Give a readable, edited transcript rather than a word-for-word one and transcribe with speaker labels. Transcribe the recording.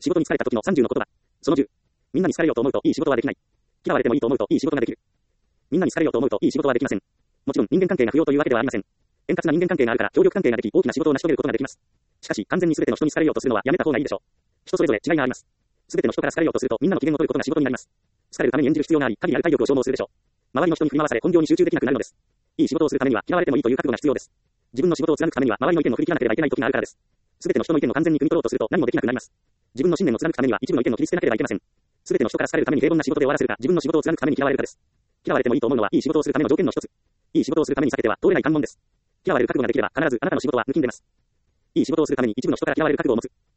Speaker 1: 仕事に疲れた時の30の言葉。その10。みんなに好かれようと思うといい仕事はできない。嫌われてもいいと思うといい仕事ができる。みんなに好かれようと思うといい仕事はできません。もちろん人間関係が不要というわけではありません。円滑な人間関係があるから協力関係ができ、大きな仕事を成し遂げることができます。しかし、完全に全ての人に好かれようとするのはやめた方がいいでしょう。人それぞれ違いがあります。全ての人から好かれようとするとみんなの機嫌を取ることが仕事になります。好かれるために演じる必要があり、限りある体力を消耗するでしょう。周りの人に振り回され本業に集中できなくなるのです。いい仕事をするためには嫌われてもいいという覚悟が必要です。自分の仕事を貫くためには周りの意見を振り切らなければいけない時があるからです。全ての人の意見を完全に汲み取ろうとすると何もできなくなります。自分の信念を貫くためには一部の意見を切り捨てなければいけません。全ての人から好かれるために平凡な仕事で終わらせるか、自分の仕事を貫くために嫌われるかです。嫌われてもいいと思うのはいい仕事をするための条件の一つ。いい仕事をするために避けては通れない関門です。嫌われる覚悟ができれば必ずあなたの仕事は抜きんでます。いい仕事をするために一部の人から嫌われる覚悟を持つ。